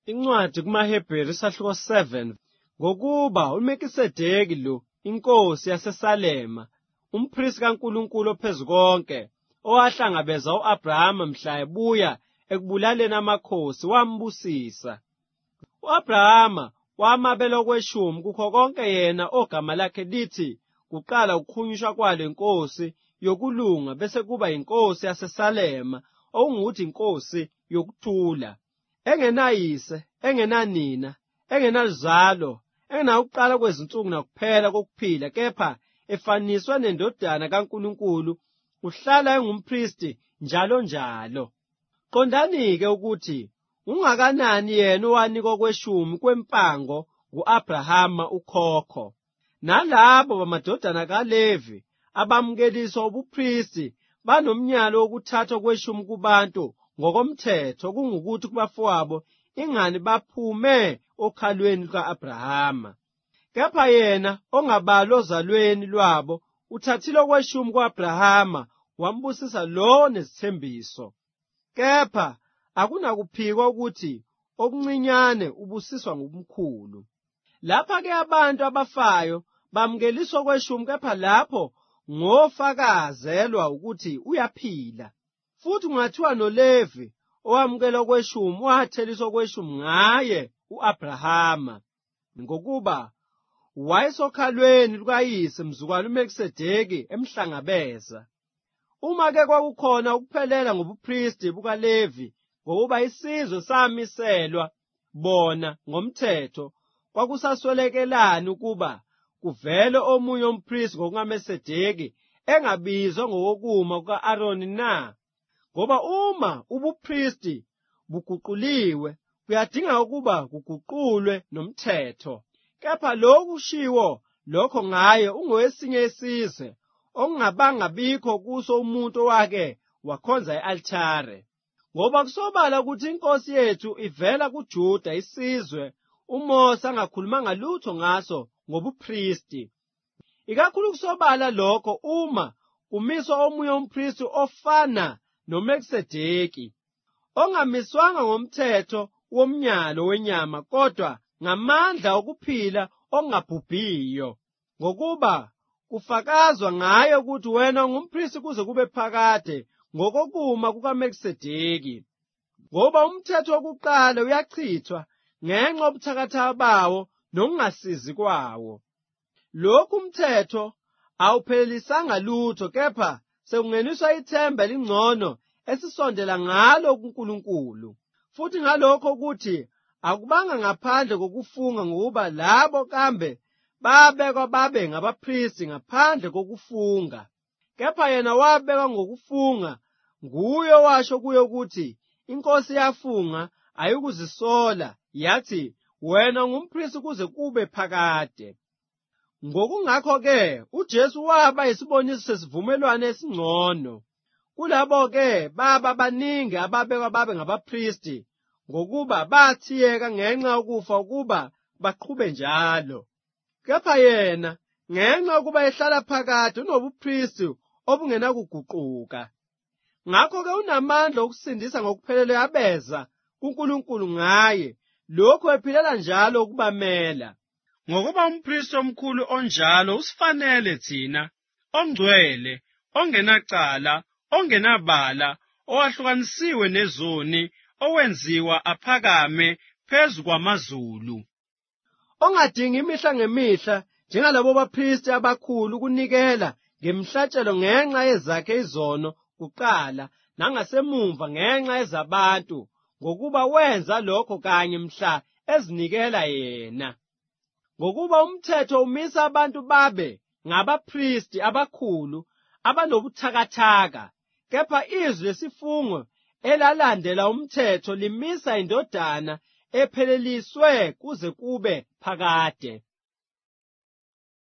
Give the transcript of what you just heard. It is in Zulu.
incwadi kumaHebheru isahluko 7 ngokuba uMelkisedeki lo inkosi yaseSalema umphristi kaNkulunkulu ophezukonke owahlangabeza u-Abrahama mhla ebuya ekubulaleni amakhosi wambusisa. U-Abrahama wamabela okweshumi kukho konke yena ogama lakhe lithi kuqala ukukhunyushwa kwale nkosi yokulunga bese kuba inkosi yaseSalema okungukuthi inkosi yokuthula engenayise engenanina engenazalo engenakuqala kwezinsuku nakuphela kokuphila kepha efaniswa nendodana kaNkulunkulu uhlala engumphristi njalo njalo. Qondani-ke ukuthi ungakanani yena owanikwa okweshumi kwempango ngu-Abrahama ukhokho, nalabo bamadodana kaLevi abamukeliswa ubuphristi banomnyalo wokuthatha okweshumi kubantu ngokomthetho kungukuthi kubafowabo ingani baphume okhalweni luka-Abrahama. Kepha yena ongabalwa ozalweni lwabo uthathile okweshumi ku-Abrahama wambusisa lo nezithembiso. Kepha akunakuphikwa ukuthi okuncinyane ubusiswa ngomkhulu. Lapha-ke abantu abafayo bamukeliswa okweshumi kepha lapho ngofakazelwa ukuthi uyaphila. Futhi kungathiwa noLevi owamukela okweshumi watheliswa okweshumi ngaye u-Abrahama ngokuba wayesokhalweni lukayise mzukwane uMelkisedeki emhlangabeza. Uma-ke kwakukhona ukuphelela ngobuphristi bukaLevi ngokuba isizwe samiselwa bona ngomthetho, kwakusaswelekelani ukuba kuvele omunye umphristi ngokungaMelkisedeki engabizwa ngokokuma kuka-Aroni na? Ngoba uma ubuphristi buguquliwe kuyadinga ukuba kuguqulwe nomthetho. Kepha lokhu kushiwo lokho ngaye ungowesinye isizwe okungabangabikho kuso umuntu owake wakhonza i-althare. Ngoba kusobala ukuthi inkosi yethu ivela kuJuda isizwe uMose angakhulumanga lutho ngaso ngobuphristi. Ikakhulu kusobala lokho uma kumiswa omunye umphristi ofana noMelkisedeki ongamiswanga ngomthetho womnyalo wenyama kodwa ngamandla okuphila ongabhubhiyo, ngokuba kufakazwa ngaye ukuthi wena ungumphristi kuze kube phakade ngokokuma kukaMelkisedeki. Ngoba umthetho wokuqala uyachithwa ngenxa yobuthakathaka bawo nokungasizi kwawo. Lokhu umthetho awuphelelisanga lutho kepha sekungeniswa ithemba elingcono esisondela ngalo kuNkulunkulu. Futhi ngalokho ukuthi akubanga ngaphandle kokufunga ngokuba labo kambe babekwa babe ngabaphristi ngaphandle kokufunga. Kepha yena wabekwa ngokufunga nguye washo kuye ukuthi inkosi yafunga ayikuzisola yathi wena ngumphristi kuze kube phakade. Ngokungakho-ke uJesu waba yisiboniso sesivumelwano esingcono kulabo-ke baba baningi ababekwa babe ngabaphristi ngokuba bathiyeka ngenxa yokufa ukuba baqhube njalo. Kepha yena ngenxa yokuba ehlala phakade unobuphristi obungenakuguquka. Ngakho-ke unamandla okusindisa ngokupheleleyo abeza kuNkulunkulu ngaye, lokhu ephilela njalo ukubamela. Ngokuba umphristi omkhulu onjalo usifanele thina, ongcwele, ongenacala, ongenabala, owahlukanisiwe nezoni, owenziwa aphakame phezu kwamazulu, ongadingi imihla ngemihla njengalabo baphristi abakhulu ukunikela ngemihlatshelo ngenxa yezakhe izono kuqala nangasemumva ngenxa yezabantu, ngokuba wenza lokho kanye mhla ezinikela yena. Ngokuba umthetho umisa abantu babe ngabaphristi abakhulu abanobuthakathaka, kepha izwi lesifungo elalandela umthetho limisa indodana epheleliswe kuze kube phakade.